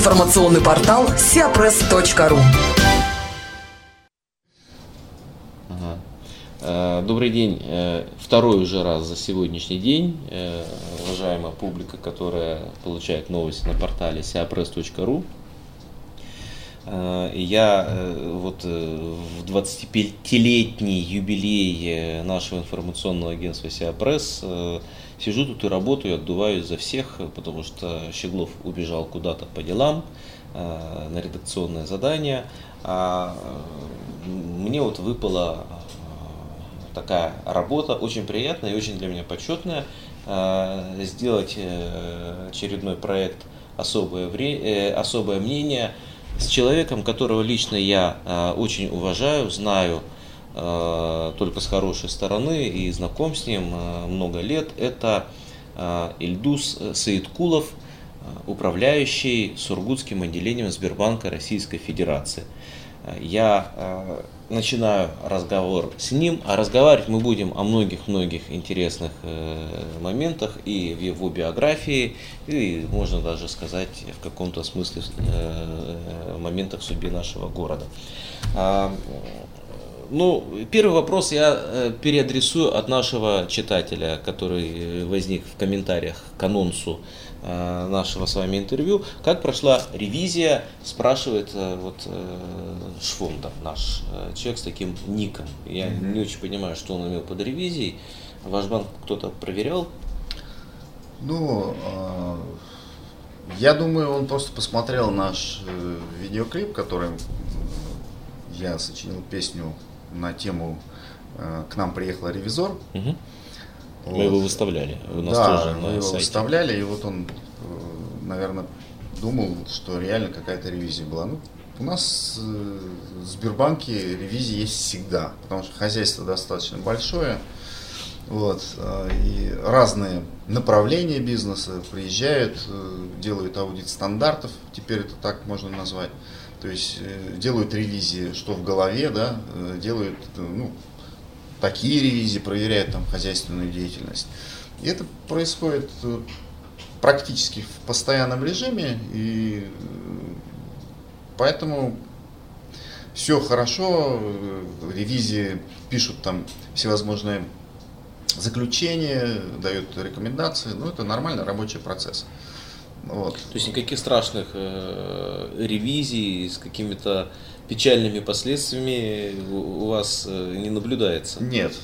Информационный портал siapress.ru. Добрый день. Второй уже раз за сегодняшний день, уважаемая публика, которая получает новости на портале siapress.ru. Я вот в 25-летний юбилей нашего информационного агентства SiaPress сижу тут и работаю, отдуваюсь за всех, потому что Щеглов убежал куда-то по делам на редакционное задание. А мне вот выпала такая работа, очень приятная и очень для меня почетная, сделать очередной проект «Особое мнение» с человеком, которого лично я очень уважаю, знаю только с хорошей стороны и знаком с ним много лет. Это Ильдус Саидкулов, управляющий Сургутским отделением Сбербанка Российской Федерации. Я начинаю разговор с ним, а разговаривать мы будем о многих интересных моментах и в его биографии, и можно даже сказать в каком-то смысле моментах в судьбе нашего города. Ну, первый вопрос я переадресую от нашего читателя, который возник в комментариях к анонсу нашего с вами интервью. Как прошла ревизия, спрашивает Швонда, наш человек с таким ником. Я не очень понимаю, что он имел под ревизией. Ваш банк кто-то проверял? Ну, я думаю, он просто посмотрел наш видеоклип, который я сочинил песню на тему «К нам приехал ревизор». Угу. Вот. Мы его выставляли, у нас да, тоже мы на его сайте. выставляли, и вот он, наверное, думал, что реально какая-то ревизия была. Ну, у нас в Сбербанке ревизии есть всегда, потому что хозяйство достаточно большое, вот, и разные направления бизнеса приезжают, делают аудит стандартов, теперь это так можно назвать, то есть делают ревизии, что в голове, да, делают, такие ревизии, проверяют там хозяйственную деятельность. И это происходит практически в постоянном режиме, и поэтому все хорошо, ревизии пишут там всевозможные заключения, дают рекомендации, это нормальный рабочий процесс. Вот. То есть никаких страшных ревизий с какими-то печальными последствиями у вас не наблюдается? Нет.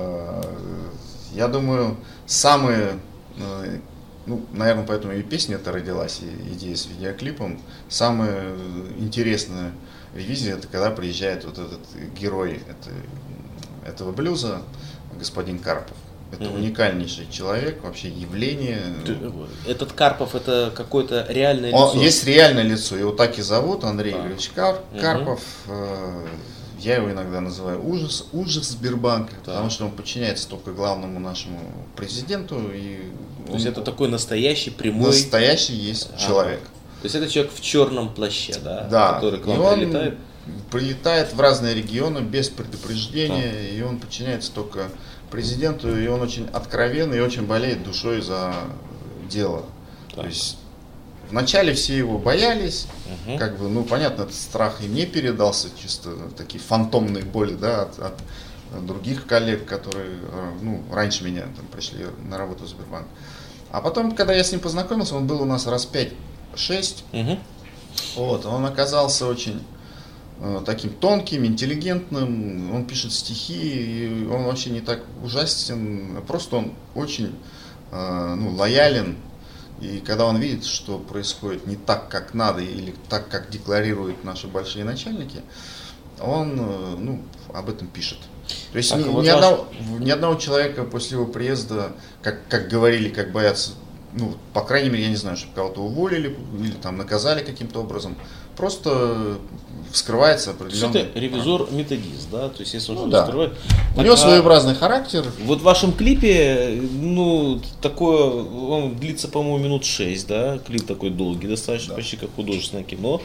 Я думаю, самые, наверное, поэтому и песня эта родилась, и идея с видеоклипом. Самая интересная ревизия, это когда приезжает вот этот герой этого блюза, господин Карпов. Это уникальнейший человек, вообще явление. Этот Карпов, это какое-то реальное лицо? Есть реальное лицо, его так и зовут, Андрей Игоревич Карпов. Я его иногда называю ужас Сбербанка, потому что он подчиняется только главному нашему президенту. То есть это такой настоящий, прямой... Настоящий есть человек. То есть это человек в черном плаще, да? Да. Который к вам прилетает? Прилетает в разные регионы без предупреждения, и он подчиняется только президенту, и он очень откровенный и очень болеет душой за дело. То есть вначале все его боялись, понятно, этот страх и мне передался, чисто такие фантомные боли, да, от других коллег, которые, раньше меня там пришли на работу в Сбербанк. А потом, когда я с ним познакомился, он был у нас раз 5-6, он оказался очень таким тонким, интеллигентным, он пишет стихи, и он вообще не так ужасен, просто он очень лоялен, и когда он видит, что происходит не так, как надо, или так, как декларируют наши большие начальники, он об этом пишет. То есть ни одного человека после его приезда, как говорили, как боятся, по крайней мере, я не знаю, чтобы кого-то уволили или там наказали каким-то образом, просто вскрывается определенный... Это ревизор-методист, да? То есть если он вскрывает... У него своеобразный характер. Вот в вашем клипе, такое, он длится, по-моему, минут 6, да? Клип такой долгий, достаточно, почти как художественное кино.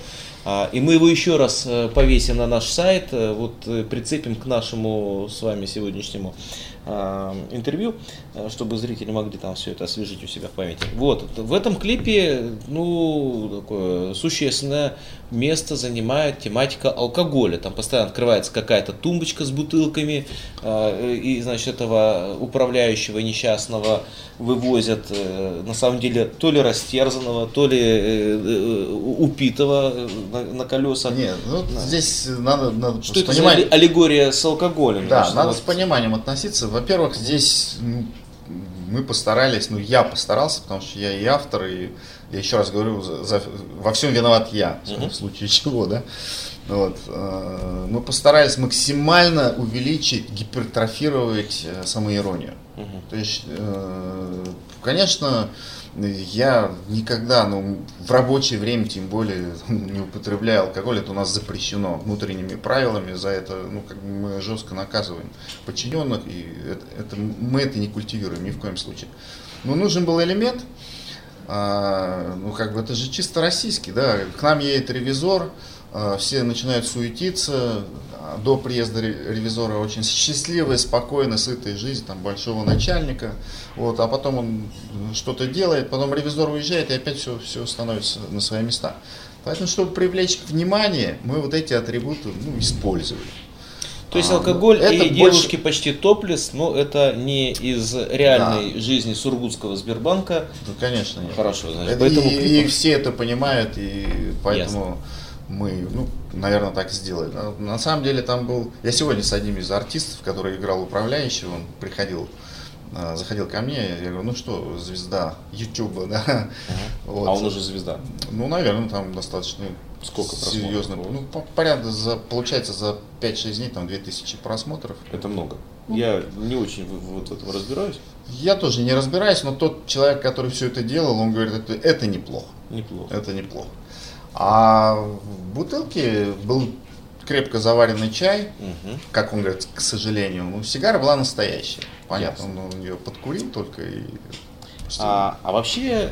И мы его еще раз повесим на наш сайт, вот прицепим к нашему с вами сегодняшнему интервью, чтобы зрители могли там все это освежить у себя в памяти. Вот, в этом клипе, такое существенное место занимает тематика алкоголя. Там постоянно открывается какая-то тумбочка с бутылками, и, значит, этого управляющего несчастного вывозят, на самом деле, то ли растерзанного, то ли упитого на колесах. Нет, здесь надо что это за аллегория с алкоголем? Да, надо с пониманием относиться. Во-первых, здесь мы постарались, я постарался, потому что я и автор, и я еще раз говорю, во всем виноват я, в случае чего, да. Вот. Мы постарались максимально увеличить, гипертрофировать самоиронию. То есть, конечно, я никогда, в рабочее время тем более не употребляю алкоголь, это у нас запрещено внутренними правилами, за это мы жестко наказываем подчиненных, и мы это не культивируем ни в коем случае. Но нужен был элемент, это же чисто российский, да, к нам едет ревизор, все начинают суетиться, до приезда ревизора очень счастливая, спокойная, сытая жизнь там, большого начальника, вот, а потом он что-то делает, потом ревизор уезжает, и опять все становится на свои места. Поэтому, чтобы привлечь внимание, мы вот эти атрибуты использовали. То есть алкоголь и девушки почти топлес, но это не из реальной жизни Сургутского Сбербанка. Ну, конечно, нет. Хорошо, значит, поэтому и все это понимают, и поэтому... Ясно. Мы, наверное, так сделали. На самом деле там был... Я сегодня с одним из артистов, который играл управляющего, он заходил ко мне, я говорю, звезда Ютуба, да. Вот. А он уже звезда? Наверное, там достаточно серьезно. Порядка, получается, за 5-6 дней там 2000 просмотров. Это много. Я не очень в этом разбираюсь. Я тоже не разбираюсь, но тот человек, который все это делал, он говорит, это неплохо. Это неплохо. А в бутылке был крепко заваренный чай, как он говорит, к сожалению. Сигара была настоящая. Понятно, он ее подкурил только и... А вообще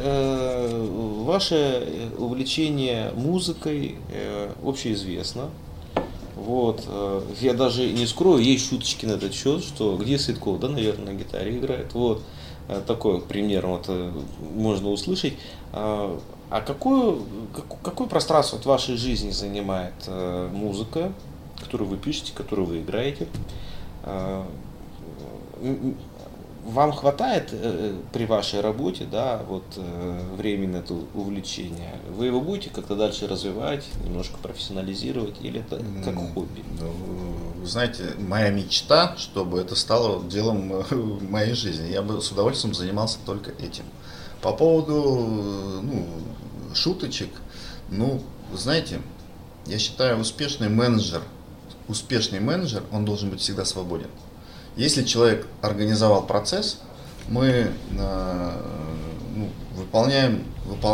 ваше увлечение музыкой общеизвестно. Вот. Я даже не скрою, есть шуточки на этот счет, что где Сытков, да, наверное, на гитаре играет. Вот. Такой пример можно услышать. А какое пространство от вашей жизни занимает музыка, которую вы пишете, которую вы играете? Вам хватает при вашей работе, да, времени на это увлечение? Вы его будете как-то дальше развивать, немножко профессионализировать, или это как хобби? Вы знаете, моя мечта, чтобы это стало делом моей жизни. Я бы с удовольствием занимался только этим. По поводу шуточек, знаете, я считаю, успешный менеджер, он должен быть всегда свободен. Если человек организовал процесс, мы выполняем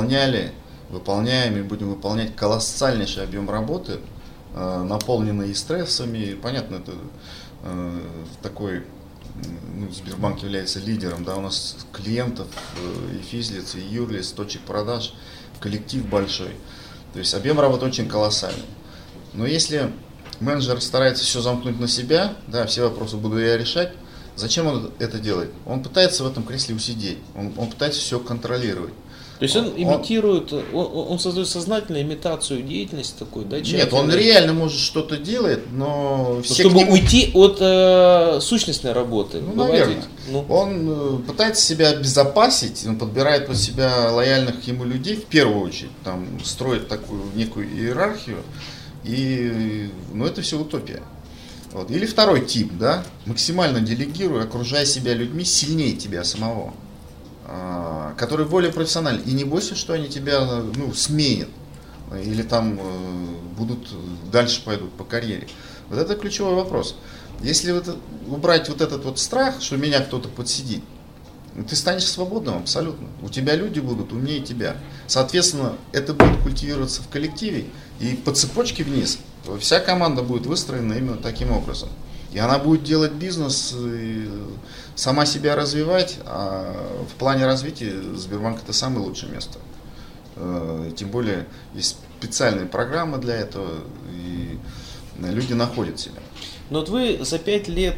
и будем выполнять колоссальнейший объем работы, наполненный и стрессами. Понятно, это такой... Сбербанк является лидером, да, у нас клиентов и физлиц, и юрлиц, точек продаж, коллектив большой. То есть объем работы очень колоссальный. Но если менеджер старается все замкнуть на себя, да, все вопросы буду я решать, зачем он это делает? Он пытается в этом кресле усидеть, он пытается все контролировать. То есть он имитирует, он создает сознательную имитацию деятельности такой, да? Нет, он реально может что-то делать, но чтобы уйти от сущностной работы. Наверное. Он пытается себя обезопасить, он подбирает под себя лояльных ему людей в первую очередь, там строит такую некую иерархию, и это все утопия. Вот. Или второй тип, да, максимально делегируя, окружая себя людьми сильнее тебя самого, которые более профессиональны. И не бойся, что они тебя сменят. Или там дальше пойдут по карьере. Вот это ключевой вопрос. Если убрать этот страх, что меня кто-то подсидит, ты станешь свободным абсолютно. У тебя люди будут умнее тебя. Соответственно, это будет культивироваться в коллективе. И по цепочке вниз вся команда будет выстроена именно таким образом. И она будет делать бизнес, и сама себя развивать, а в плане развития Сбербанк это самое лучшее место. Тем более, есть специальные программы для этого, и люди находят себя. Но вот вы за 5 лет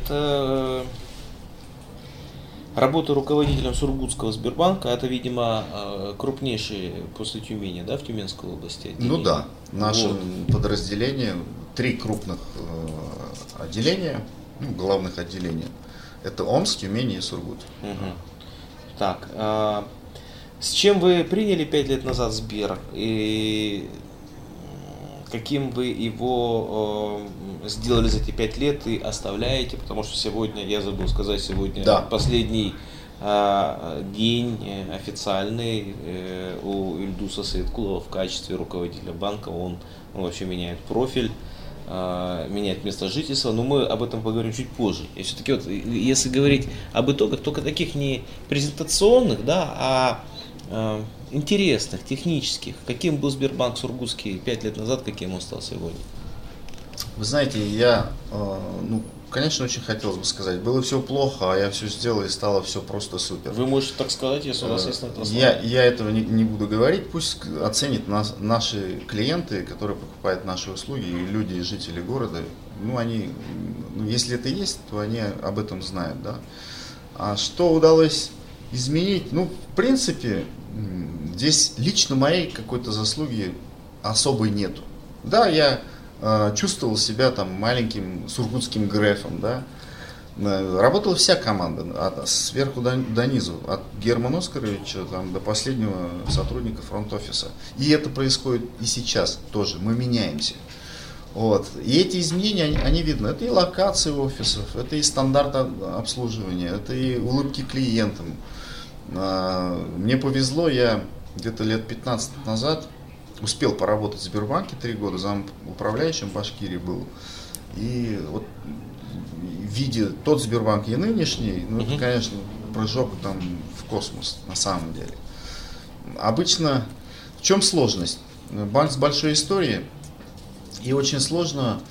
работы руководителем Сургутского Сбербанка, это, видимо, крупнейший после Тюмени, да, в Тюменской области отделение? Ну да, наше подразделение, 3 крупных отделения, главных отделения. Это Омск, Тюмень и Сургут. Угу. Так, с чем вы приняли 5 лет назад Сбер и каким вы его сделали за эти 5 лет и оставляете? Потому что сегодня, я забыл сказать, сегодня последний день официальный у Ильдуса Саидкулова в качестве руководителя банка. Он вообще меняет профиль, меняет место жительства, но мы об этом поговорим чуть позже. И все-таки вот, если говорить об итогах, только таких не презентационных, да, а интересных, технических. Каким был Сбербанк Сургутский 5 лет назад, каким он стал сегодня? Вы знаете, я, конечно, очень хотелось бы сказать, было все плохо, а я все сделал и стало все просто супер. Вы можете так сказать, если у вас есть на это слово? Я этого не буду говорить, пусть оценят наши клиенты, которые покупают наши услуги, и люди, и жители города. Если это есть, то они об этом знают, да. А что удалось изменить? В принципе, здесь лично моей какой-то заслуги особой нету. Да, я чувствовал себя там маленьким сургутским Грефом, да. Работала вся команда, сверху до низу, от Германа Оскаровича до последнего сотрудника фронт-офиса. И это происходит и сейчас тоже, мы меняемся. Вот. И эти изменения, они видны. Это и локации офисов, это и стандарт обслуживания, это и улыбки клиентам. Мне повезло, я где-то лет 15 назад успел поработать в Сбербанке 3 года, замуправляющим в Башкирии был. И вот видя тот Сбербанк и нынешний, это, конечно, прыжок там в космос на самом деле. Обычно в чем сложность? Банк с большой историей, и очень сложно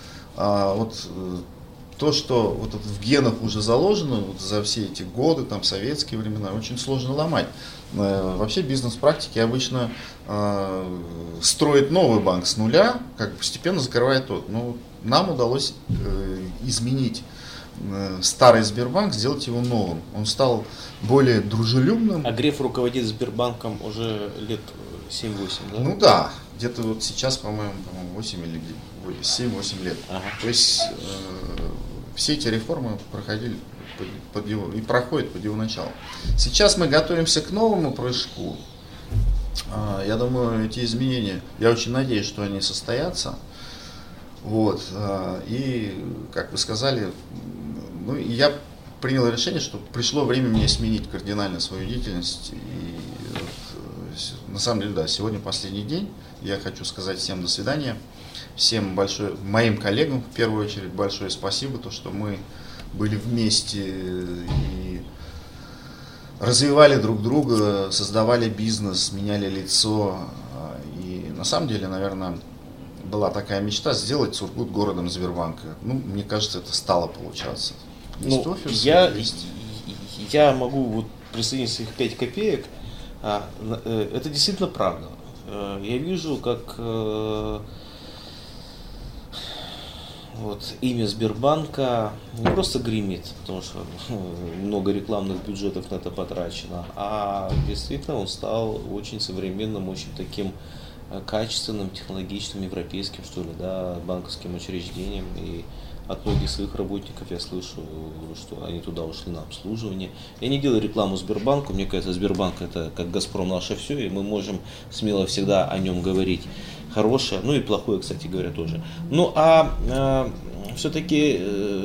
то, что вот в генах уже заложено за все эти годы, там советские времена, очень сложно ломать. Вообще бизнес-практики обычно строит новый банк с нуля, постепенно закрывает тот. Но нам удалось изменить старый Сбербанк, сделать его новым. Он стал более дружелюбным. А Греф руководит Сбербанком уже лет 7-8, да? Да, где-то вот сейчас, по-моему, 8 или 7-8 лет. Ага. То есть все эти реформы проходили под его и проходят под его началом. Сейчас мы готовимся к новому прыжку. Я думаю, эти изменения, я очень надеюсь, что они состоятся. Вот. И, как вы сказали, я принял решение, что пришло время мне сменить кардинально свою деятельность. И на самом деле, да, сегодня последний день. Я хочу сказать всем до свидания. Всем моим коллегам в первую очередь большое спасибо, то, что мы были вместе и развивали друг друга, создавали бизнес, меняли лицо. И на самом деле, наверное, была такая мечта сделать Сургут городом Сбербанка. Мне кажется, это стало получаться. Есть офис, я могу присоединиться к 5 копеек. Это действительно правда. Я вижу, как имя Сбербанка не просто гремит, потому что много рекламных бюджетов на это потрачено, а действительно он стал очень современным, очень таким качественным, технологичным, европейским, что ли, да, банковским учреждением. И от многих своих работников я слышу, что они туда ушли на обслуживание. Я не делаю рекламу Сбербанку, мне кажется, Сбербанк это как Газпром наше все, и мы можем смело всегда о нем говорить. Хорошее, и плохое, кстати говоря, тоже. Все-таки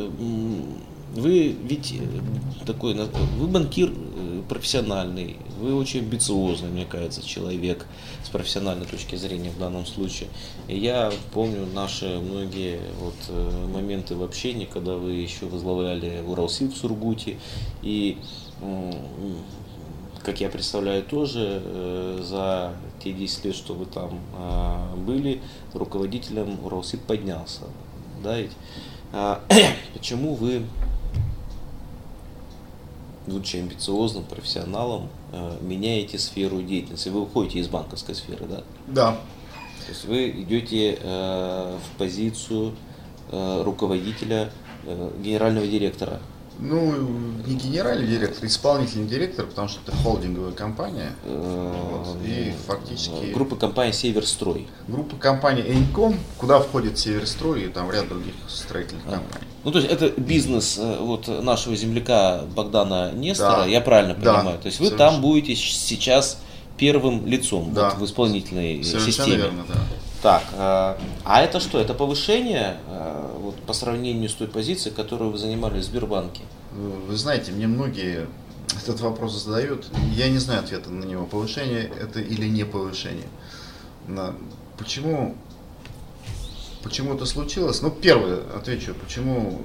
вы ведь вы банкир профессиональный, вы очень амбициозный, мне кажется, человек с профессиональной точки зрения в данном случае. И я помню наши многие моменты в общении, когда вы еще возглавляли Уралсиб в Сургуте, и как я представляю, тоже за те 10 лет, что вы там были, руководителем Уралсиб поднялся. Да, ведь? Почему вы, будучи амбициозным профессионалом, меняете сферу деятельности? Вы уходите из банковской сферы, да? Да. То есть вы идете в позицию руководителя, генерального директора. Ну, не генеральный директор, исполнительный директор, потому что это холдинговая компания. И фактически... Группа компаний «Северстрой». Группа компаний «Эньком», куда входит «Северстрой» и там ряд других строительных компаний. Ну, то есть это бизнес вот нашего земляка Богдана Нестора, Да. я правильно Да. понимаю? То есть вы Совершенно. там будете сейчас первым лицом Да. вот, в исполнительной Совершенно системе. верно, да. Так, а это что? Это повышение вот, по сравнению с той позицией, которую вы занимали в Сбербанке? Вы знаете, мне многие этот вопрос задают. Я не знаю ответа на него. Повышение это или не повышение. Почему это случилось? Ну, первое, отвечу, почему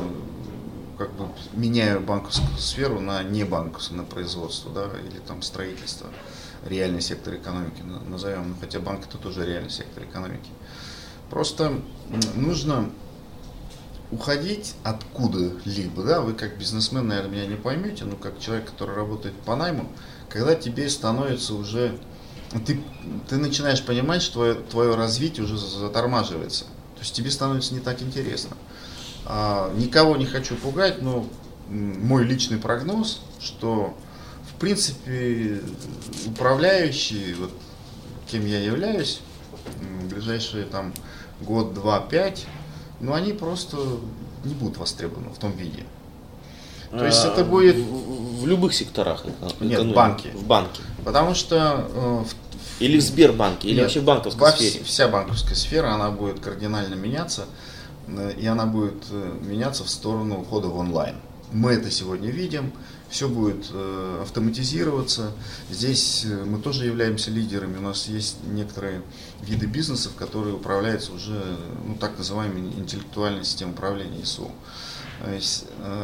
как бы меняю банковскую сферу на небанковскую, на производство, да, или там строительство, реальный сектор экономики назовем, хотя банк это тоже реальный сектор экономики. Просто нужно уходить откуда-либо, да, вы как бизнесмен, наверное, меня не поймете, но как человек, который работает по найму, когда тебе становится уже, ты начинаешь понимать, что твое развитие уже затормаживается, то есть тебе становится не так интересно. Никого не хочу пугать, но мой личный прогноз, что в принципе управляющие, вот, кем я являюсь, в ближайшие там год, два, 5, но они просто не будут востребованы в том виде. То есть это будет... В любых секторах? Нет, в банке. В банке. Потому что... Или в Сбербанке, или нет, вообще в банковской сфере? Вся банковская сфера, она будет кардинально меняться, и она будет меняться в сторону ухода в онлайн. Мы это сегодня видим, все будет автоматизироваться. Здесь мы тоже являемся лидерами. У нас есть некоторые виды бизнесов, которые управляются уже, ну, так называемой интеллектуальной системой управления ИСУ. То есть,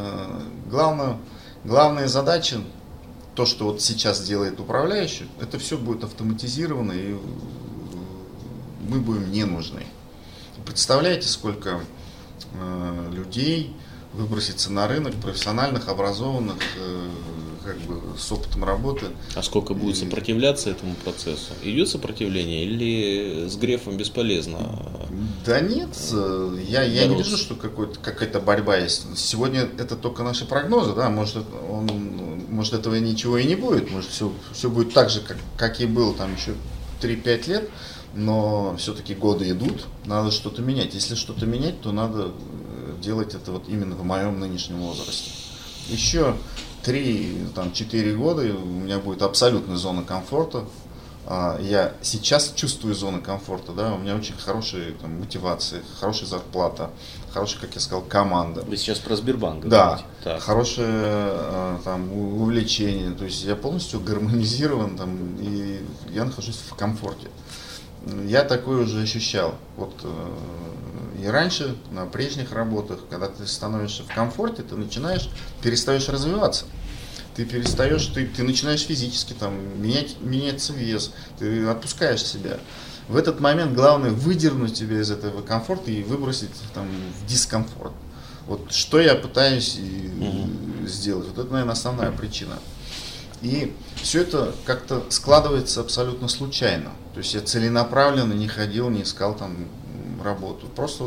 главная задача, то, что вот сейчас делает управляющий, это все будет автоматизировано, и мы будем не нужны. Представляете, сколько людей выброситься на рынок, профессиональных, образованных, как бы с опытом работы. А сколько будет сопротивляться этому процессу? Идет сопротивление или с Грефом бесполезно? Да нет, я не вижу, что какая-то борьба есть. Сегодня это только наши прогнозы, да, может этого ничего и не будет, может все будет так же, как и было там еще 3-5 лет, но все-таки годы идут, надо что-то менять. Если что-то менять, то надо делать это вот именно в моем нынешнем возрасте. Еще 3-4 года у меня будет абсолютная зона комфорта. Я сейчас чувствую зону комфорта, да, у меня очень хорошие там мотивации, хорошая зарплата, хорошая, как я сказал, команда. Вы сейчас про Сбербанк говорите? Да, хорошее там увлечение, то есть я полностью гармонизирован там, и я нахожусь в комфорте. Я такое уже ощущал. Вот и раньше, на прежних работах, когда ты становишься в комфорте, ты перестаешь развиваться. Ты начинаешь физически там, меняется вес, ты отпускаешь себя. В этот момент главное выдернуть тебя из этого комфорта и выбросить там, в дискомфорт. Вот что я пытаюсь сделать. Вот это, наверное, основная причина. И все это как-то складывается абсолютно случайно. То есть я целенаправленно не ходил, не искал там работу. Просто вот,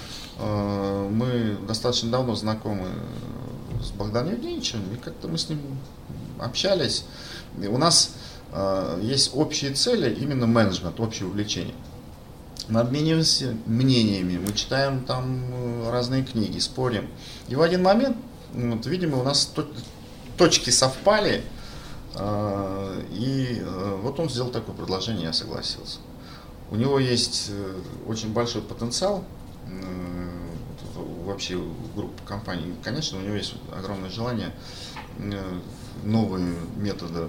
мы достаточно давно знакомы с Богданом Евгеньевичем, и как-то мы с ним общались. И у нас есть общие цели, именно менеджмент, общее увлечение. Мы обмениваемся мнениями, мы читаем там разные книги, спорим. И в один момент, вот, видимо, у нас точки совпали. И вот он сделал такое предложение, я согласился. У него есть очень большой потенциал вообще группы компаний. Конечно, у него есть огромное желание, новые методы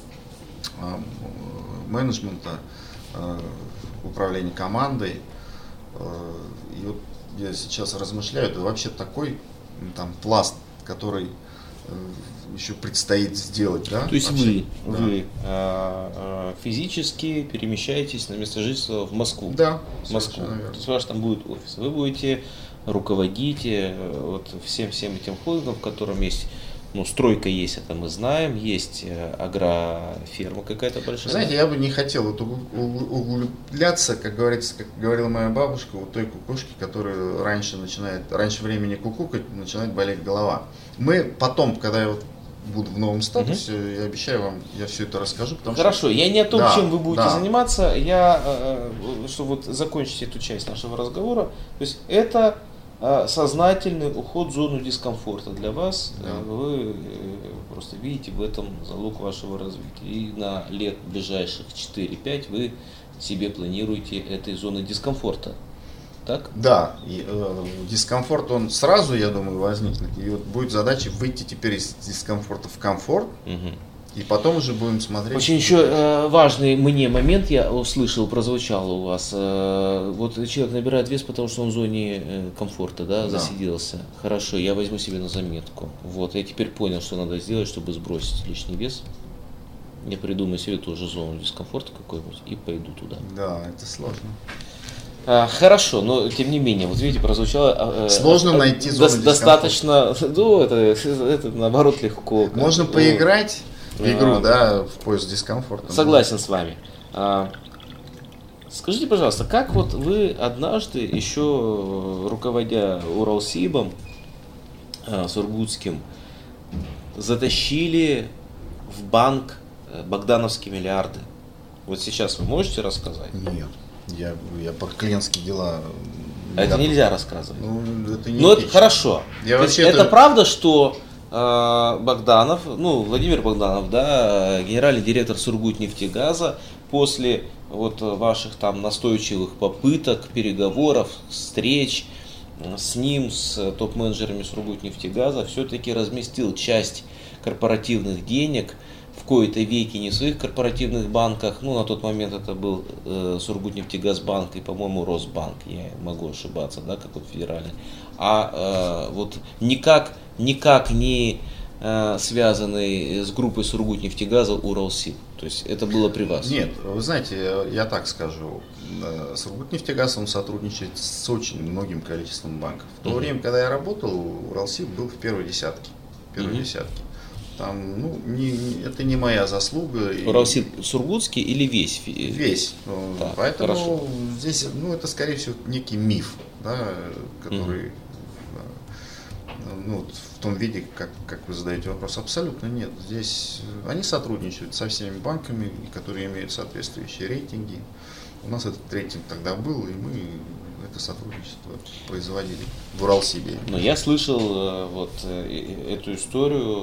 менеджмента, управления командой. И вот я сейчас размышляю, это вообще такой там пласт, который еще предстоит сделать, да? То есть вообще, вы физически перемещаетесь на место жительства в Москву? Да, в Москву. То есть ваш там будет офис. Вы будете руководить вот всем этим холдингом, в котором есть Ну, стройка есть, это мы знаем, есть агроферма какая-то большая. Знаете, я бы не хотел вот углубляться, как говорится, как говорила моя бабушка, у той кукушки, которая раньше времени кукукать, начинает болеть голова. Мы потом, когда я вот буду в новом статусе, я обещаю вам, я все это расскажу. Хорошо, я не о том, чем вы будете да. заниматься, чтобы вот закончить эту часть нашего разговора, то есть это сознательный уход в зону дискомфорта для вас, вы просто видите в этом залог вашего развития. И на лет ближайших 4-5 вы себе планируете этой зоны дискомфорта. Так? Да, и, дискомфорт он сразу, я думаю, возникнет. И вот будет задача выйти теперь из дискомфорта в комфорт. И потом уже будем смотреть. Очень еще важный мне момент я услышал, прозвучал у вас. Вот человек набирает вес, потому что он в зоне комфорта, да, засиделся. Хорошо, я возьму себе на заметку. Вот, я теперь понял, что надо сделать, чтобы сбросить лишний вес. Я придумаю себе тоже зону дискомфорта какой-нибудь и пойду туда. Да, это сложно. Хорошо, но тем не менее, вот видите, прозвучало... Сложно найти зону достаточно, ну, это наоборот легко. Можно поиграть в игру, да, в поиск дискомфорта. Согласен с вами. Скажите, пожалуйста, как вот вы однажды, еще руководя Уралсибом сургутским, затащили в банк богдановские миллиарды? Вот сейчас вы можете рассказать? Нет, я про клиентские дела... Это нельзя рассказывать. Ну, это не это хорошо. Это правда, что Богданов, Владимир Богданов, да, генеральный директор Сургутнефтегаза, после вот ваших там настойчивых попыток, переговоров, встреч с ним, с топ-менеджерами Сургутнефтегаза, все-таки разместил часть корпоративных денег в кои-то веки не в своих корпоративных банках, на тот момент это был Сургутнефтегазбанк и, по-моему, Росбанк, я могу ошибаться, да, какой-то федеральный, вот никак не связанный с группой Сургутнефтегаза Уралсиб. То есть это было при вас? Нет, вы знаете, я так скажу, Сургутнефтегаз он сотрудничает с очень многим количеством банков. В то время, когда я работал, Уралсиб был в первой десятке. Там, это не моя заслуга. Уралсиб сургутский или весь? Весь. Так, поэтому хорошо. Здесь, это скорее всего некий миф, да, который, в том виде, как вы задаете вопрос, абсолютно нет. Здесь они сотрудничают со всеми банками, которые имеют соответствующие рейтинги. У нас этот рейтинг тогда был, и мы это сотрудничество производили в Уралсибе. Но я слышал эту историю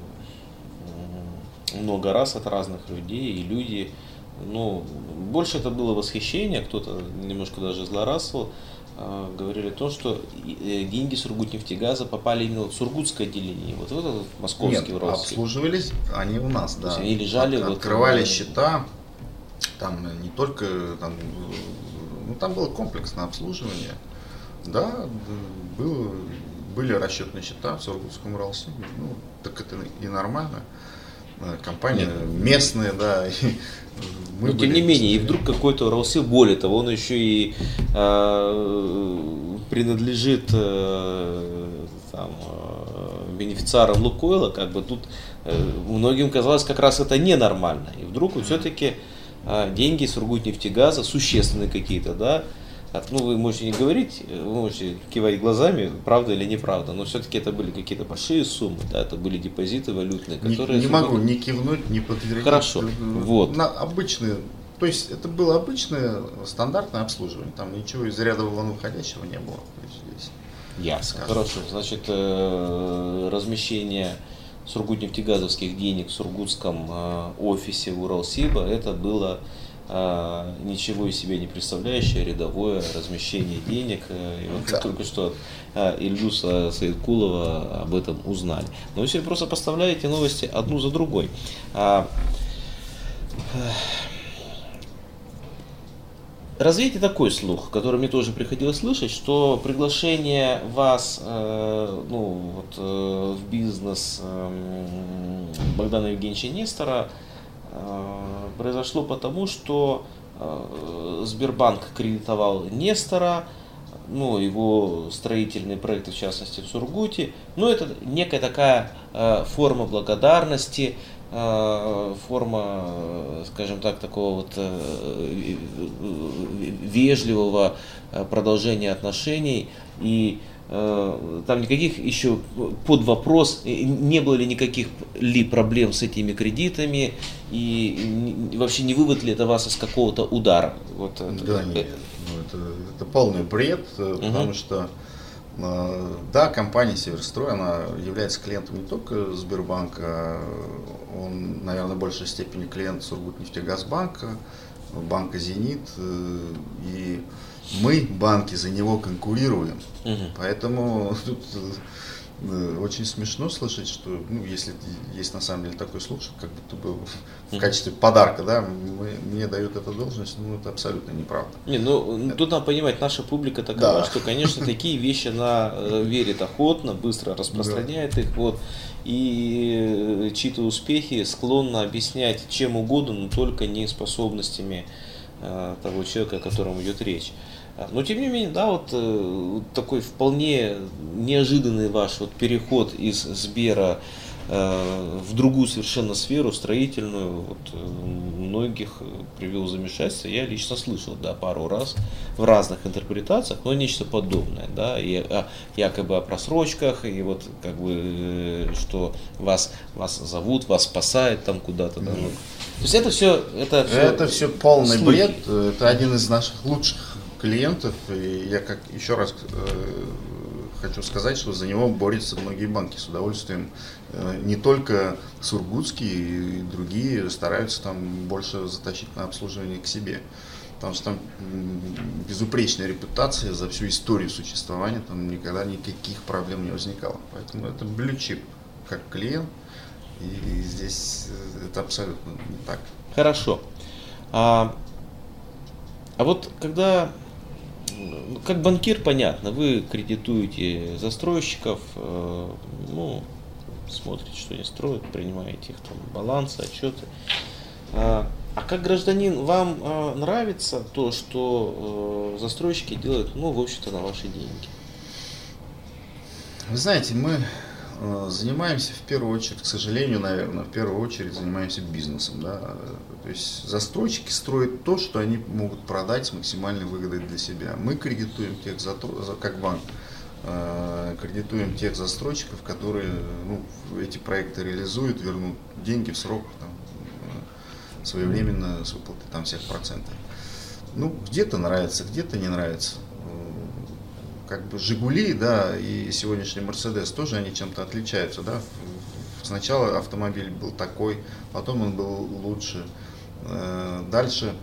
много раз от разных людей, и люди, больше это было восхищение, кто-то немножко даже злорадствовал, говорили о том, что деньги Сургутнефтегаза попали именно в сургутское отделение, вот в этот московский Уралсиб. Обслуживались они у нас, да. Они лежали, открывали счета, там не только, там было комплексное обслуживание, да, были расчетные счета в Сургутском Уралсибе, так это и нормально. Компания местная, да. Но тем не менее, и вдруг какой-то Уралсиб, более того, он еще и принадлежит бенефициарам Лукойла, тут многим казалось как раз это ненормально. И вдруг все-таки деньги Сургутнефтегаза, существенные какие-то, да, вы можете не говорить, вы можете кивать глазами, правда или неправда, но все-таки это были какие-то большие суммы, да, это были депозиты валютные, которые... Не могу ни кивнуть, ни подтвердить. Хорошо, вот. Обычные, то есть это было обычное стандартное обслуживание, там ничего из ряда вон выходящего не было. Здесь, ясно, хорошо, значит, размещение сургутнефтегазовских денег в сургутском офисе Уралсиба, это было ничего из себя не представляющее рядовое размещение денег. И вот только что Ильдуса Саидкулова об этом узнали. Но вы сегодня просто поставляете новости одну за другой. Развейте такой слух, который мне тоже приходилось слышать, что приглашение вас в бизнес Богдана Евгеньевича Нестора произошло потому, что Сбербанк кредитовал Нестора, ну, его строительные проекты, в частности в Сургуте. Ну, это некая такая форма благодарности, форма, скажем так, такого вот вежливого продолжения отношений. И там никаких еще под вопрос, не было ли никаких ли проблем с этими кредитами, и вообще не вывод ли это вас из какого-то удара? Вот, да, нет, это полный бред, потому что да, компания Северстрой, она является клиентом не только Сбербанка, он, наверное, в большей степени клиент Сургутнефтегазбанка, банка «Зенит», и мы, банки, за него конкурируем. Поэтому тут очень смешно слышать, что, ну, если есть на самом деле такой случай, как будто бы в качестве подарка, да, мне дают эту должность, ну, это абсолютно неправда. Не, ну, тут надо понимать, наша публика такова, да, что, конечно, такие вещи она верит охотно, быстро распространяет их, вот, и чьи-то успехи склонна объяснять чем угодно, но только не способностями того человека, о котором идет речь. Но тем не менее, да, вот такой вполне неожиданный ваш вот переход из Сбера в другую совершенно сферу, строительную, вот, многих привел в замешательство. Я лично слышал, да, пару раз в разных интерпретациях, но нечто подобное, да, и якобы о просрочках, и вот как бы, что вас зовут, вас спасают там куда-то, да, ну. То есть это все полный бред, это один из наших лучших клиентов, и я еще раз хочу сказать, что за него борются многие банки с удовольствием. Не только сургутские, и другие стараются там больше затащить на обслуживание к себе. Потому что там безупречная репутация за всю историю существования, там никогда никаких проблем не возникало. Поэтому это блю-чип как клиент, и здесь это абсолютно не так. Хорошо. А вот когда, как банкир, понятно, вы кредитуете застройщиков, ну, смотрите, что они строят, принимаете их там балансы, отчеты. А как гражданин, вам нравится то, что застройщики делают, ну, в общем-то, на ваши деньги? Вы знаете, мы занимаемся в первую очередь, к сожалению, наверное, в первую очередь занимаемся бизнесом. Да? То есть застройщики строят то, что они могут продать с максимальной выгодой для себя. Мы кредитуем тех, как банк, кредитуем тех застройщиков, которые, ну, эти проекты реализуют, вернут деньги в срок, там, своевременно, с выплатой там всех процентов. Ну, где-то нравится, где-то не нравится. Как бы «Жигули», да, и сегодняшний «Мерседес» тоже они чем-то отличаются, да. Сначала автомобиль был такой, потом он был лучше. Дальше,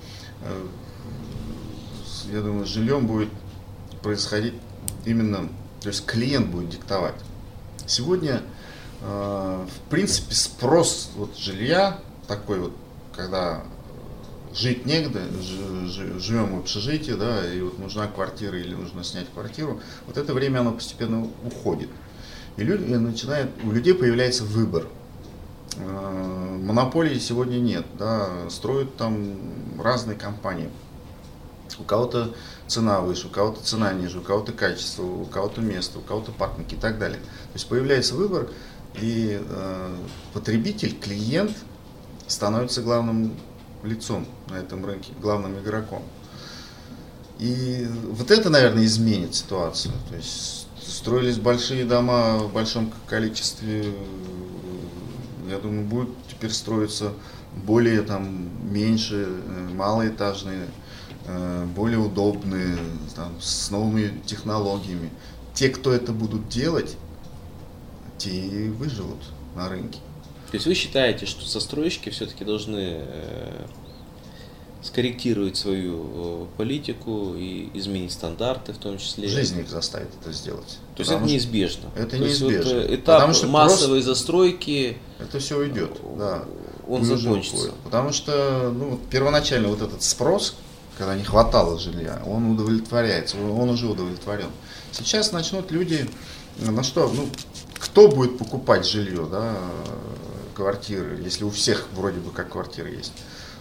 я думаю, с жильем будет происходить именно, то есть клиент будет диктовать. Сегодня, в принципе, спрос вот жилья такой вот, когда жить негде, живем в общежитии, да, и вот нужна квартира или нужно снять квартиру, вот это время оно постепенно уходит. И у людей появляется выбор. Монополии сегодня нет, да, строят там разные компании. У кого-то цена выше, у кого-то цена ниже, у кого-то качество, у кого-то место, у кого-то паркинг и так далее. То есть появляется выбор, и потребитель, клиент становится главным лицом на этом рынке, главным игроком. И вот это, наверное, изменит ситуацию. То есть строились большие дома в большом количестве, я думаю, будут теперь строиться более там меньше, малоэтажные, более удобные, там, с новыми технологиями. Те, кто это будут делать, те и выживут на рынке. То есть вы считаете, что застройщики все-таки должны скорректировать свою политику и изменить стандарты в том числе? Жизнь их заставит это сделать. То есть это неизбежно? Это неизбежно. Вот этап массовой застройки, это все уйдет, да. Он закончится. Потому что первоначально вот этот спрос, когда не хватало жилья, он удовлетворяется, он уже удовлетворен. Сейчас начнут люди, кто будет покупать жилье, да, квартиры, если у всех вроде бы как квартиры есть.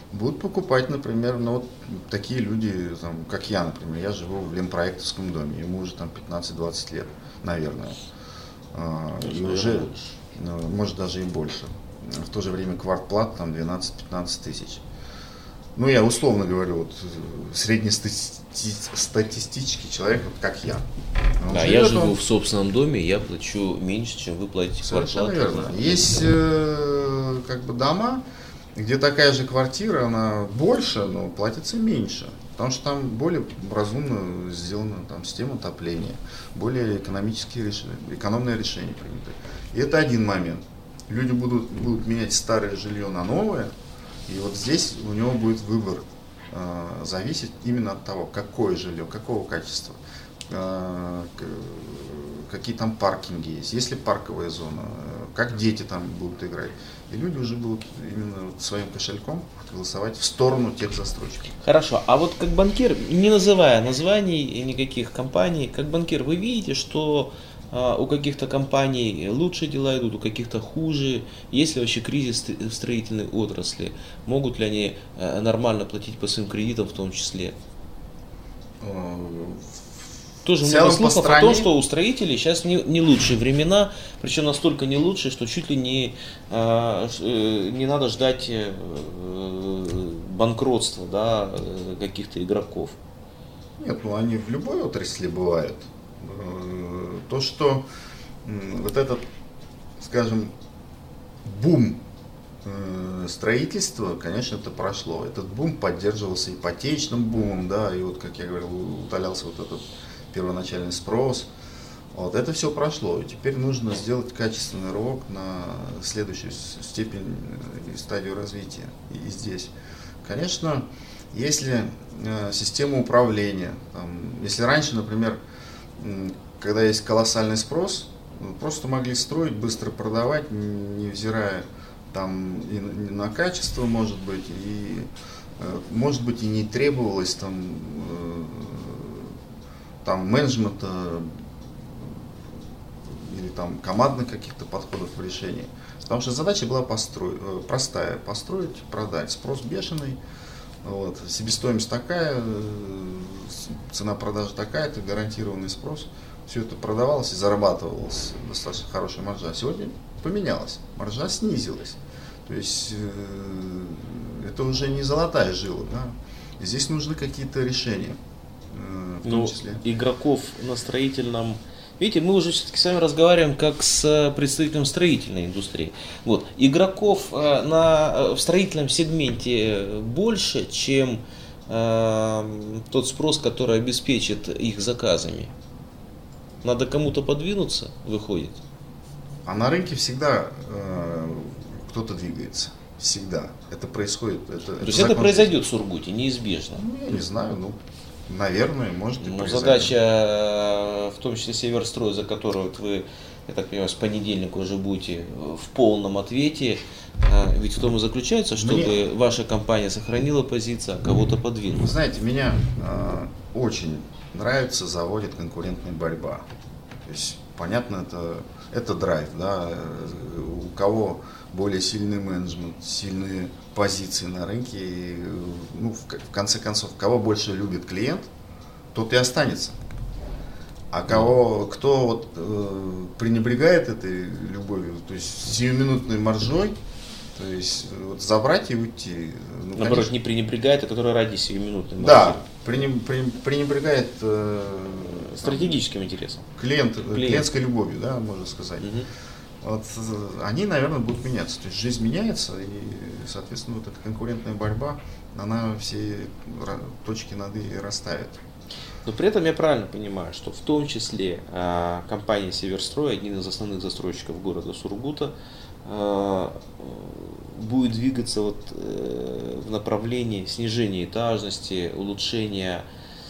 Будут покупать, например, ну, вот такие люди, там, как я, например. Я живу в Ленпроектовском доме, ему уже там 15-20 лет, наверное. И уже, может, даже и больше. В то же время квартплата там 12-15 тысяч. Ну, я условно говорю, вот среднестатистический человек, вот как я. Да, я живу в собственном доме, я плачу меньше, чем вы платите квартплату. Совершенно верно. Есть как бы дома, где такая же квартира, она больше, но платится меньше. Потому что там более разумно сделана там система отопления, более экономное решение принято. И это один момент. Люди будут менять старое жилье на новое, и вот здесь у него будет выбор зависеть именно от того, какое жилье, какого качества, какие там паркинги есть ли парковая зона, как дети там будут играть. И люди уже будут именно своим кошельком голосовать в сторону тех застройщиков. Хорошо, а вот как банкир, не называя названий и никаких компаний, как банкир вы видите, что у каких-то компаний лучше дела идут, у каких-то хуже? Есть ли вообще кризис в строительной отрасли? Могут ли они нормально платить по своим кредитам в том числе? Тоже много слухов о том, что у строителей сейчас не лучшие времена, причем настолько не лучшие, что чуть ли не надо ждать банкротства, да, каких-то игроков. Нет, ну они в любой отрасли бывают. То, что вот этот, скажем, бум строительства, конечно, это прошло. Этот бум поддерживался ипотечным бумом, да, и вот, как я говорил, утолялся вот этот первоначальный спрос. Вот это все прошло. И теперь нужно сделать качественный рывок на следующую степень и стадию развития. И здесь, конечно, если система управления, там, если раньше, например, когда есть колоссальный спрос, просто могли строить, быстро продавать, невзирая там и на качество, может быть, и не требовалось там менеджмента или там командных каких-то подходов в решении. Потому что задача была простая: построить, продать. Спрос бешеный, вот, себестоимость такая, цена продажи такая, это гарантированный спрос. Все это продавалось и зарабатывалось достаточно хорошая маржа. Сегодня поменялось, маржа снизилась. То есть это уже не золотая жила, да? И здесь нужны какие-то решения. В том числе. Игроков на строительном... Видите, мы уже все-таки с вами разговариваем как с представителем строительной индустрии. Вот. Игроков в строительном сегменте больше, чем тот спрос, который обеспечит их заказами. Надо кому-то подвинуться, выходит. А на рынке всегда кто-то двигается. Всегда. Это происходит. То есть это произойдет в Сургуте, неизбежно? Ну, я не знаю, наверное, может и произойдет. Задача, в том числе Северстрой, за которую вот вы, я так понимаю, с понедельника уже будете в полном ответе, ведь в том и заключается, чтобы ваша компания сохранила позицию, а кого-то подвинула. Вы знаете, меня очень нравится, заводит конкурентная борьба. То есть, понятно, это драйв, да, у кого более сильный менеджмент, сильные позиции на рынке, и, в конце концов, кого больше любит клиент, тот и останется. А кто пренебрегает этой любовью, то есть сиюминутной маржой, то есть забрать и уйти. Наоборот, конечно, не пренебрегает, а который ради сиюминутной маржи. Да, пренебрегает стратегическим интересом. Клиентской любовью, да, можно сказать. Угу. Вот, они, наверное, будут меняться. То есть жизнь меняется, и, соответственно, вот эта конкурентная борьба, она все точки над «и» расставит. Но при этом я правильно понимаю, что в том числе компания Северстрой, один из основных застройщиков города Сургута, будет двигаться в направлении снижения этажности, улучшения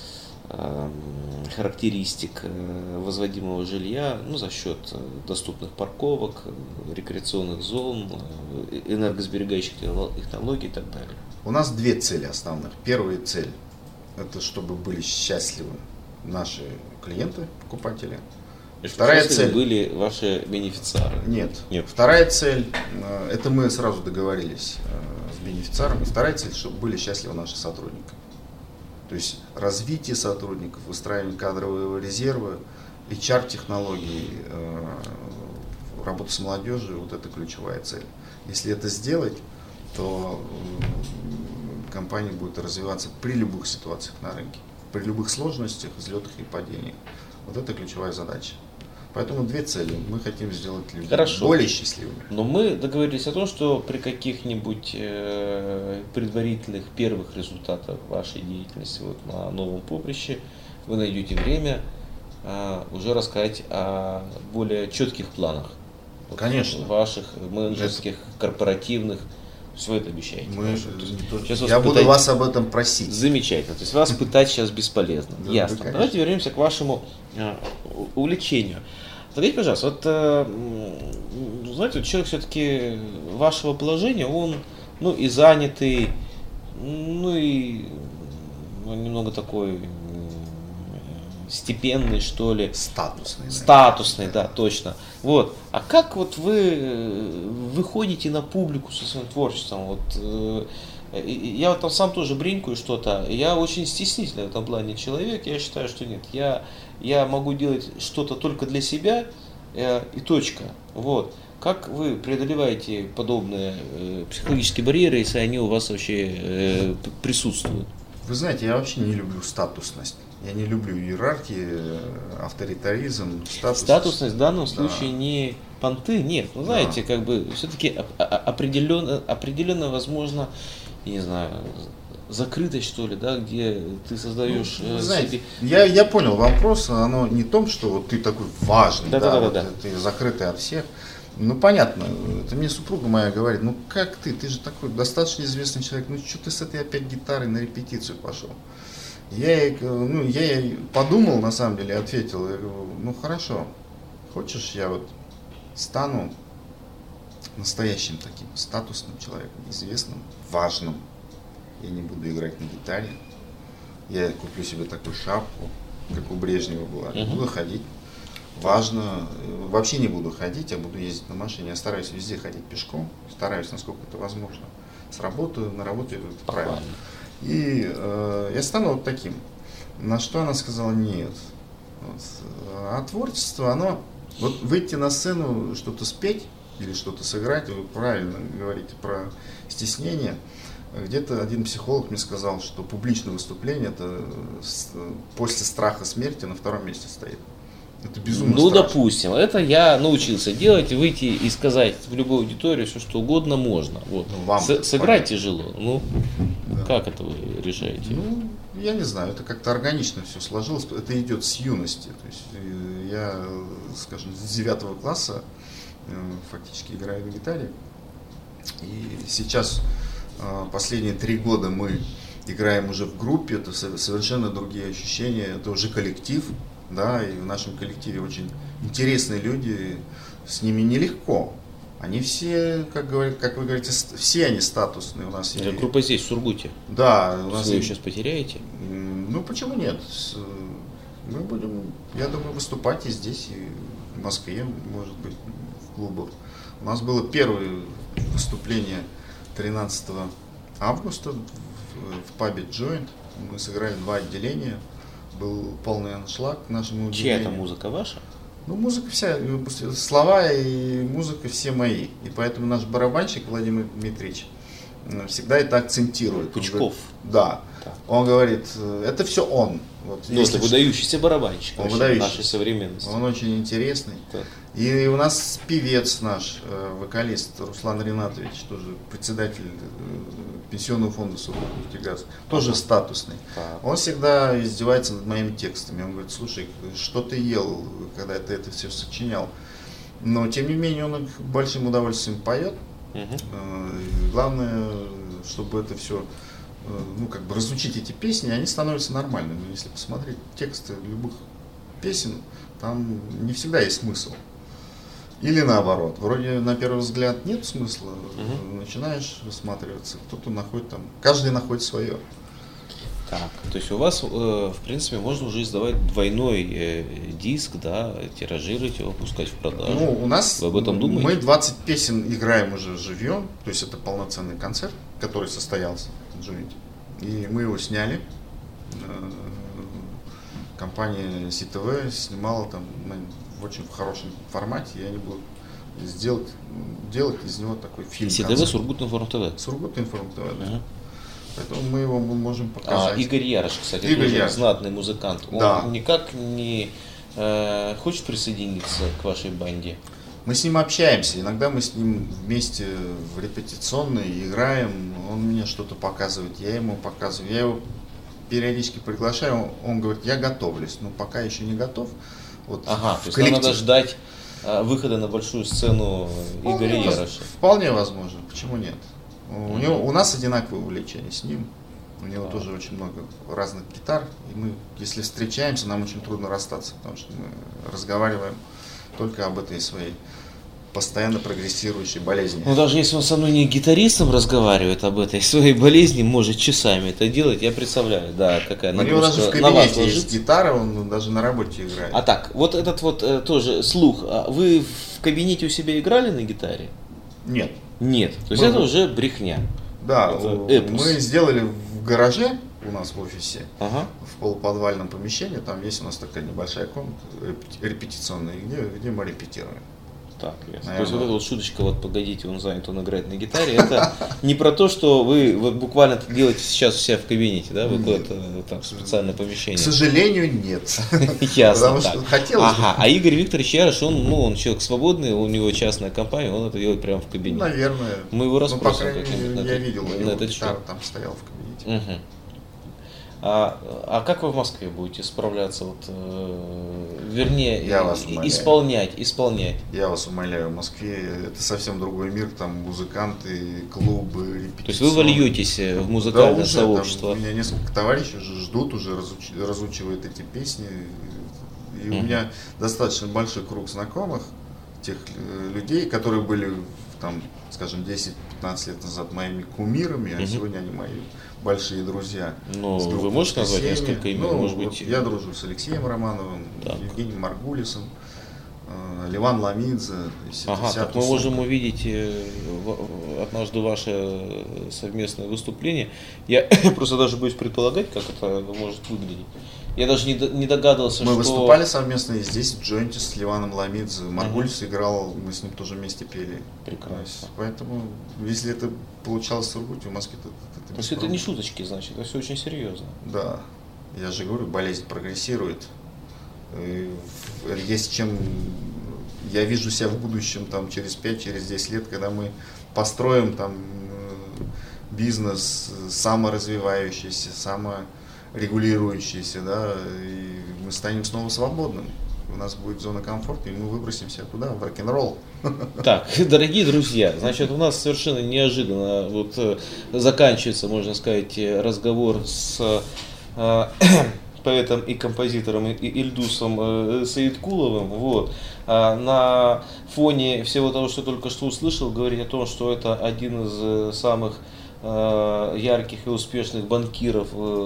характеристик возводимого жилья, за счет доступных парковок, рекреационных зон, энергосберегающих технологий и так далее. У нас две цели основных. Первая цель – это чтобы были счастливы наши клиенты, покупатели. Вторая цель были ваши бенефициары. Нет. Вторая цель – это мы сразу договорились бенефициаром. И вторая цель, чтобы были счастливы наши сотрудники. То есть развитие сотрудников, выстраивание кадрового резерва, HR-технологий, работа с молодежью, вот это ключевая цель. Если это сделать, то компания будет развиваться при любых ситуациях на рынке, при любых сложностях, взлетах и падениях. Вот это ключевая задача. Поэтому две цели. Мы хотим сделать людей более счастливыми. Но мы договорились о том, что при каких-нибудь предварительных первых результатах вашей деятельности вот на новом поприще вы найдете время уже рассказать о более четких планах. Конечно. Ваших менеджерских, корпоративных. Все это обещаете. Я буду вас об этом просить. Замечательно. То есть вас пытать сейчас бесполезно. Да, ясно. Да, давайте вернемся к вашему увлечению. Скажите, пожалуйста, вот, знаете, вот человек все-таки вашего положения, он, и занятый, и немного такой степенный, что ли. Статусный, да, точно. Вот. А как вот вы выходите на публику со своим творчеством? Вот, я вот там сам тоже бринкаю что-то. Я очень стеснительный в этом плане человек. Я считаю, что нет. Я могу делать что-то только для себя и точка. Вот. Как вы преодолеваете подобные психологические барьеры, если они у вас вообще присутствуют? Вы знаете, я вообще не люблю статусность. Я не люблю иерархии, авторитаризм, Статусность в данном случае не понты, нет. Знаете, как бы все-таки определенно возможно, я не знаю, закрытость, что ли, да, где ты создаешь знаете, я понял вопрос, оно не в том, что вот ты такой важный, ты закрытый от всех. Понятно, это мне супруга моя говорит, как ты же такой достаточно известный человек, что ты с этой опять гитарой на репетицию пошел? Я ей подумал, на самом деле, ответил, я говорю, хорошо, хочешь, я вот стану настоящим таким статусным человеком, известным, важным, я не буду играть на гитаре, я куплю себе такую шапку, как у Брежнева была, буду ходить, важно, вообще не буду ходить, я буду ездить на машине, я стараюсь везде ходить пешком, стараюсь, насколько это возможно, на работу это правильно. И я стану вот таким. На что она сказала нет. А творчество, оно, вот выйти на сцену, что-то спеть или что-то сыграть, вы правильно говорите про стеснение. Где-то один психолог мне сказал, что публичное выступление это после страха смерти на втором месте стоит. Это безумно страшно. Допустим, это я научился делать, выйти и сказать в любую аудиторию все, что угодно можно. Вот. Сыграть тяжело. Да. Как это вы решаете? Я не знаю, это как-то органично все сложилось, это идет с юности. То есть я, скажем, с 9 класса фактически играю на гитаре. И сейчас последние 3 года мы играем уже в группе, это совершенно другие ощущения, это уже коллектив. Да, и в нашем коллективе очень интересные люди, с ними нелегко. Они все, как вы говорите, все они статусные. У нас группа здесь, в Сургуте. Да. Вы ее сейчас потеряете? Почему нет? Мы будем, я думаю, выступать и здесь, и в Москве, может быть, в клубах. У нас было первое выступление 13 августа в пабе Joint. Мы сыграли 2 отделения. Был полный аншлаг к нашему удивлению. Чья это музыка ваша? Музыка вся, слова и музыка все мои. И поэтому наш барабанщик Владимир Дмитриевич всегда это акцентирует. Пучков. Да. Так. Он говорит, это все он. Вот, это выдающийся барабанщик нашей современности. Он очень интересный. Так. И у нас певец наш, вокалист Руслан Ринатович, тоже председатель пенсионного фонда Сургутнефтегаз, тоже статусный. Так. Он всегда издевается над моими текстами. Он говорит, слушай, что ты ел, когда ты это все сочинял? Но тем не менее он их большим удовольствием поет. Главное, чтобы это все, разучить эти песни, они становятся нормальными. Если посмотреть тексты любых песен, там не всегда есть смысл. Или наоборот, вроде на первый взгляд нет смысла, начинаешь рассматриваться, кто-то находит там, каждый находит свое. Так, то есть у вас, в принципе, можно уже издавать двойной диск, да, тиражировать его, пускать в продажу. Ну, у нас, вы об этом думаете? Мы 20 песен играем уже живьем, то есть это полноценный концерт, который состоялся в Joint. И мы его сняли. Компания CTV снимала там в очень хорошем формате, и они будут делать из него такой фильм. CTV Сургутинформ ТВ. Сургутинформ ТВ, да. Поэтому мы его можем показать. Игорь Ярош, кстати, Игорь тоже Ярош. знатный музыкант. Он Да. никак не хочет присоединиться к вашей банде? Мы с ним общаемся, иногда мы с ним вместе в репетиционной играем, он мне что-то показывает, я ему показываю, я его периодически приглашаю, он говорит, я готовлюсь, но пока еще не готов. Вот то есть нам надо ждать выхода на большую сцену Игоря Яроша. Вполне возможно, почему нет? У нас одинаковые увлечения с ним, у него тоже очень много разных гитар, и мы, если встречаемся, нам очень трудно расстаться, потому что мы разговариваем только об этой своей постоянно прогрессирующей болезни. Ну, даже если он со мной не гитаристом разговаривает об этой своей болезни, может часами это делать, я представляю, да, какая нагрузка. У него даже в кабинете есть гитара, он даже на работе играет. А так, вот этот вот тоже слух, вы в кабинете у себя играли на гитаре? Нет. Нет, то есть это уже брехня. Да, мы сделали в гараже у нас в офисе, в полуподвальном помещении, там есть у нас такая небольшая комната репетиционная, где мы репетируем. Так, ясно. То есть вот эта вот шуточка, вот погодите, он занят, он играет на гитаре, это не про то, что вы вот буквально это делаете сейчас у себя в кабинете, да, вы куда-то там специальное помещение. К сожалению, нет. Ясно. Потому что хотелось бы. А Игорь Викторович Ярош, он человек свободный, у него частная компания, он это делает прямо в кабинете. Наверное. Мы его расспросим по крайней мере, я видел, на этот гитара счет. там стояла в кабинете. А как вы в Москве будете справляться, вернее, Я вас умоляю. исполнять? Я вас умоляю, в Москве это совсем другой мир, там музыканты, клубы, репетиции. То есть вы вольетесь в музыкальное сообщество? У меня несколько товарищей уже ждут, уже разучивают эти песни. И у меня достаточно большой круг знакомых, тех людей, которые были, там, скажем, 10-15 лет назад моими кумирами, а сегодня они мои большие друзья. Ну, вы можете назвать несколько имен, может быть? Я дружу с Алексеем Романовым, Евгением Маргулисом, Леван Ламидзе. Так мы можем увидеть однажды ваше совместное выступление. Я просто даже боюсь предполагать, как это может выглядеть. Я даже не догадывался, мы выступали совместно и здесь, в Joint с Леваном Ламидзе. Маргулис играл, мы с ним тоже вместе пели. Прекрасно. Поэтому, если это получалось в Сургуте, в Москве, то есть это не шуточки, значит, это все очень серьезно. Да. Я же говорю, болезнь прогрессирует. Есть чем... Я вижу себя в будущем, там, через 5, через 10 лет, когда мы построим там бизнес саморазвивающийся, саморегулирующийся, да, и мы станем снова свободным. У нас будет зона комфорта, и мы выбросимся туда, в рок-н-ролл. Так, дорогие друзья, значит, у нас совершенно неожиданно заканчивается, можно сказать, разговор с поэтом и композитором Ильдусом Саидкуловым. На фоне всего того, что только что услышал, говорить о том, что это один из самых ярких и успешных банкиров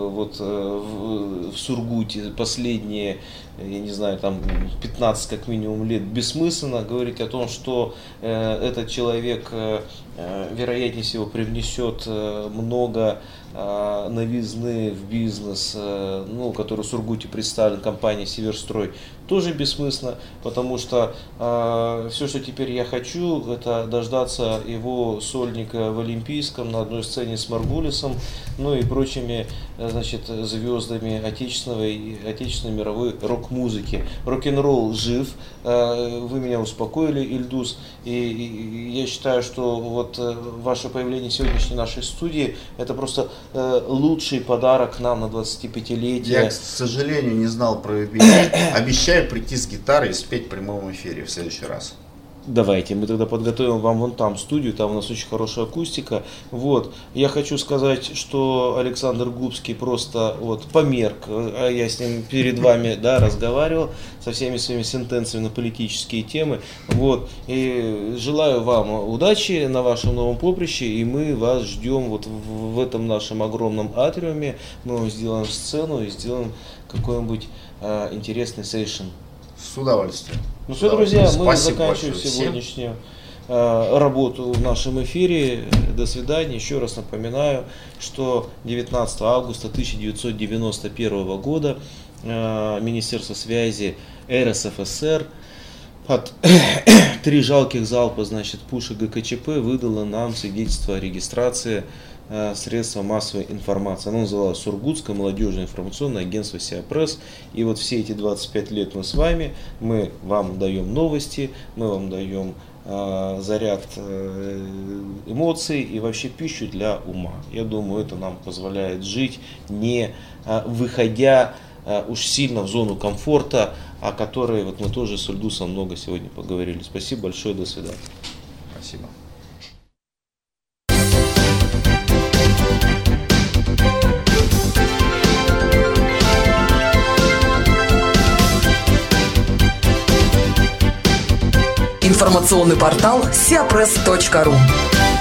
в Сургуте последние, я не знаю, там 15 как минимум лет, бессмысленно говорить о том, что этот человек, вероятнее всего, привнесет много новизны в бизнес, который в Сургуте представлен компанией Северстрой, тоже бессмысленно, потому что все, что теперь я хочу, это дождаться его сольника в Олимпийском на одной сцене с Маргулисом, и прочими, звездами отечественной мировой рок-музыки. Рок-н-ролл жив, вы меня успокоили, Ильдус, и я считаю, что ваше появление в сегодняшней нашей студии это просто лучший подарок нам на 25-летие. Я, к сожалению, не знал про юбилей. Обещаю прийти с гитарой и спеть в прямом эфире в следующий раз. Давайте мы тогда подготовим вам вон там студию, там у нас очень хорошая акустика. Вот. Я хочу сказать, что Александр Губский просто вот померк, а я с ним перед вами, да, разговаривал со всеми своими сентенциями на политические темы. Вот. И желаю вам удачи на вашем новом поприще, и мы вас ждем вот в этом нашем огромном атриуме. Мы вам сделаем сцену и сделаем какой-нибудь интересный сейшн. С удовольствием. Ну что, друзья, мы заканчиваем большое сегодняшнюю работу в нашем эфире. До свидания. Еще раз напоминаю, что 19 августа 1991 года Министерство связи РСФСР под 3 жалких залпа, значит, пушек ГКЧП выдало нам свидетельство о регистрации средства массовой информации. Оно называлось Сургутское молодежное информационное агентство «Сиапресс». И вот все эти 25 лет мы с вами, мы вам даем новости, мы вам даем заряд эмоций и вообще пищу для ума. Я думаю, это нам позволяет жить, не выходя уж сильно в зону комфорта, о которой вот мы тоже с Ильдусом много сегодня поговорили. Спасибо большое, до свидания. Спасибо. Информационный портал siapress.ru.